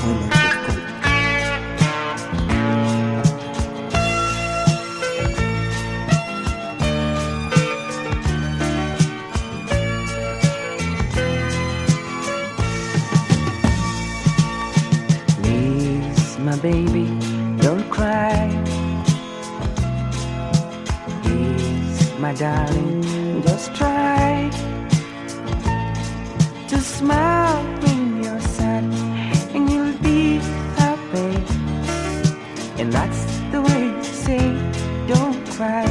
my life has come. Please, my baby, don't cry. Please, my darling, just try to smile when you're sad, and you'll be happy. And that's the way to say, don't cry.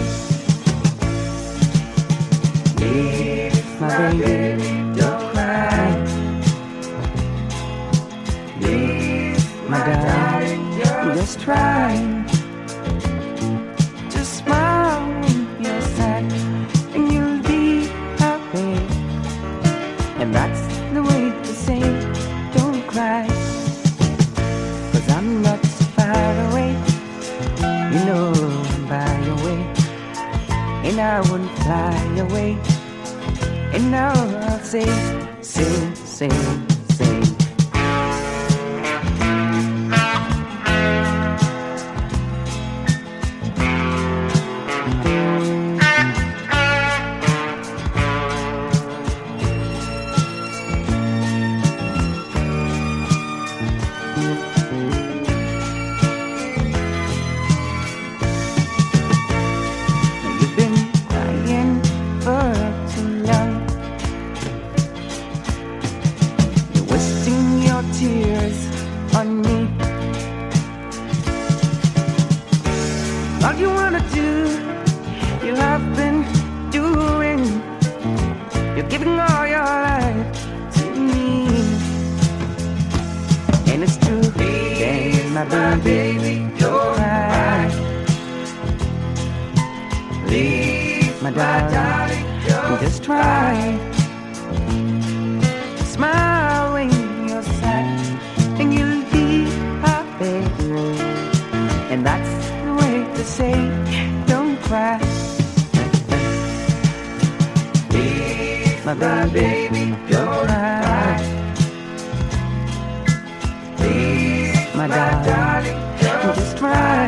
Please, my baby, don't cry. Please, my darling, just try to smile when you're sad, and you'll be happy. And that's the way to say, don't cry. 'Cause I'm not so far away, you know I'm by your way, and I won't fly away. And now I'll say, sing, sing, sing. You've been crying for too long. You're wasting your tears on me. All you wanna do, you have been doing. You're giving all your life to me. And it's true, then my baby, don't cry. Please, my darling, just try to smile when you're sad, and you'll be happy. And that's the way to say, don't cry. Please, my baby, don't cry. Please, my darling, just try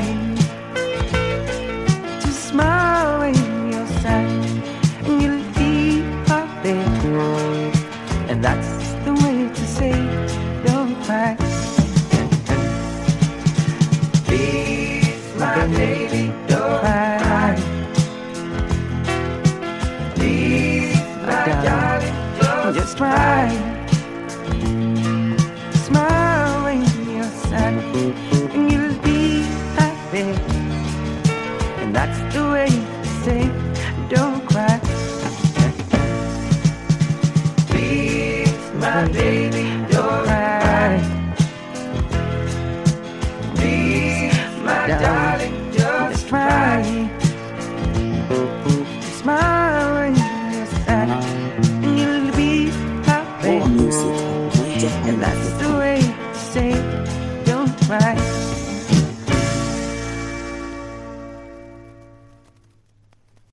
to smile when you're sad, and you'll be happy. And that's the way to say, don't cry. Please, my baby, don't cry. Please, my darling, just try